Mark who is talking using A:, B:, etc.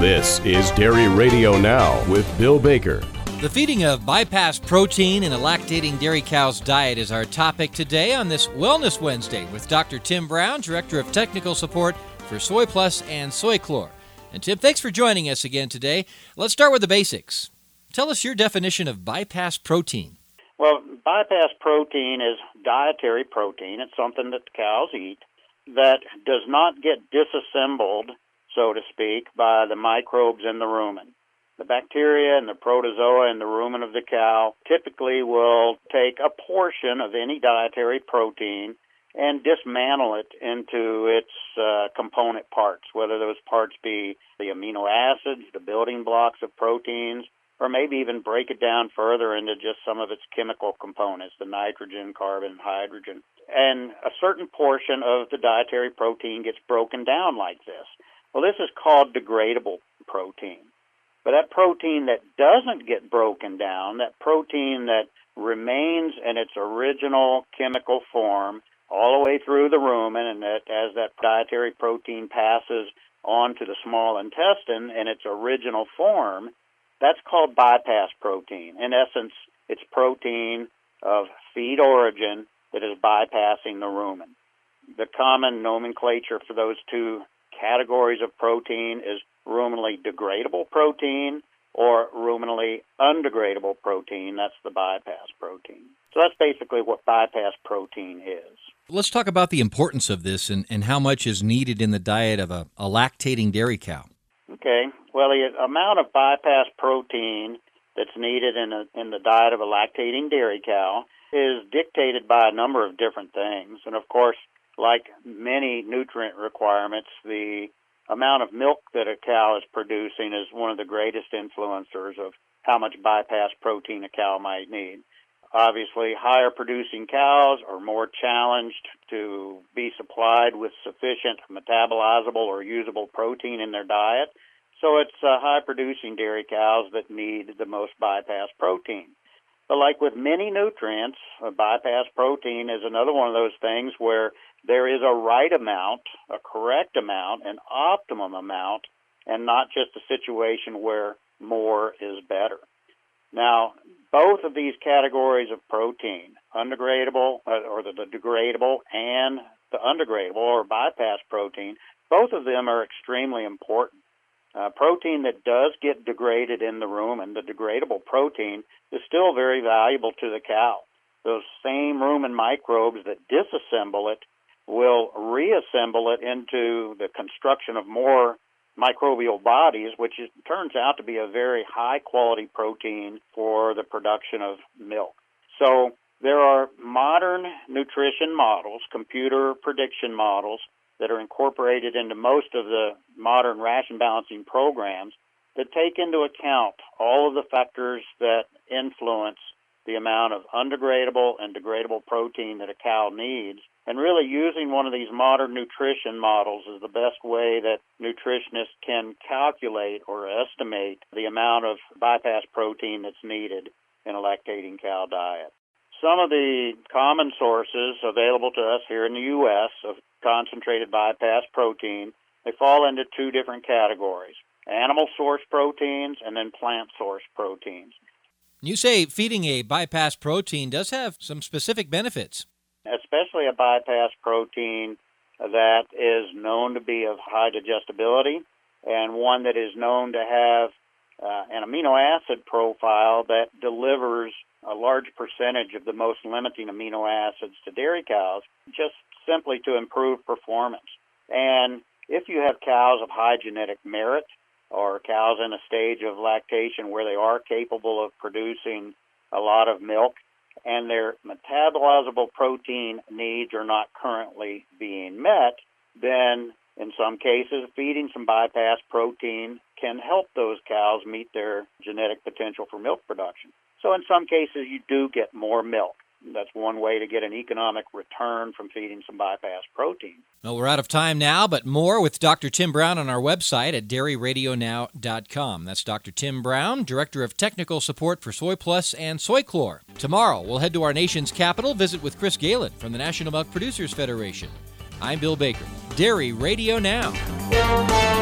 A: This is Dairy Radio Now with Bill Baker.
B: The feeding of bypass protein in a lactating dairy cow's diet is our topic today on this Wellness Wednesday with Dr. Tim Brown, Director of Technical Support for Soy Plus and SoyClor. And Tim, thanks for joining us again today. Let's start with the basics. Tell us your definition of bypass protein.
C: Well, bypass protein is dietary protein. It's something that the cows eat that does not get disassembled, so to speak, by the microbes in the rumen. The bacteria and the protozoa in the rumen of the cow typically will take a portion of any dietary protein and dismantle it into its component parts, whether those parts be the amino acids, the building blocks of proteins, or maybe even break it down further into just some of its chemical components, the nitrogen, carbon, hydrogen. And a certain portion of the dietary protein gets broken down like this. Well, this is called degradable protein. But that protein that doesn't get broken down, that protein that remains in its original chemical form all the way through the rumen, and that as that dietary protein passes on to the small intestine in its original form, that's called bypass protein. In essence, it's protein of feed origin that is bypassing the rumen. The common nomenclature for those two categories of protein is ruminally degradable protein or ruminally undegradable protein. That's the bypass protein. So that's basically what bypass protein is.
B: Let's talk about the importance of this and how much is needed in the diet of a lactating dairy cow.
C: Okay. Well, the amount of bypass protein that's needed in the diet of a lactating dairy cow is dictated by a number of different things. And of course, like many nutrient requirements, the amount of milk that a cow is producing is one of the greatest influencers of how much bypass protein a cow might need. Obviously, higher producing cows are more challenged to be supplied with sufficient metabolizable or usable protein in their diet. So it's high producing dairy cows that need the most bypass protein. But like with many nutrients, bypass protein is another one of those things where there is a right amount, a correct amount, an optimum amount, and not just a situation where more is better. Now, both of these categories of protein, undegradable or the degradable and the undegradable or bypass protein, both of them are extremely important. Protein that does get degraded in the rumen, the degradable protein, is still very valuable to the cow. Those same rumen microbes that disassemble it will reassemble it into the construction of more microbial bodies, which turns out to be a very high-quality protein for the production of milk. So there are modern nutrition models, computer prediction models, that are incorporated into most of the modern ration balancing programs that take into account all of the factors that influence the amount of undegradable and degradable protein that a cow needs. And really using one of these modern nutrition models is the best way that nutritionists can calculate or estimate the amount of bypass protein that's needed in a lactating cow diet. Some of the common sources available to us here in the U.S. of concentrated bypass protein, they fall into two different categories, animal source proteins and then plant source proteins.
B: You say feeding a bypass protein does have some specific benefits.
C: Especially a bypass protein that is known to be of high digestibility and one that is known to have an amino acid profile that delivers a large percentage of the most limiting amino acids to dairy cows, just simply to improve performance. And if you have cows of high genetic merit or cows in a stage of lactation where they are capable of producing a lot of milk and their metabolizable protein needs are not currently being met, then in some cases feeding some bypass protein can help those cows meet their genetic potential for milk production. So in some cases you do get more milk. That's one way to get an economic return from feeding some bypass protein.
B: Well, we're out of time now, but more with Dr. Tim Brown on our website at dairyradionow.com. That's Dr. Tim Brown, Director of Technical Support for Soy Plus and SoyClor. Tomorrow, we'll head to our nation's capital, visit with Chris Galen from the National Milk Producers Federation. I'm Bill Baker. Dairy Radio Now.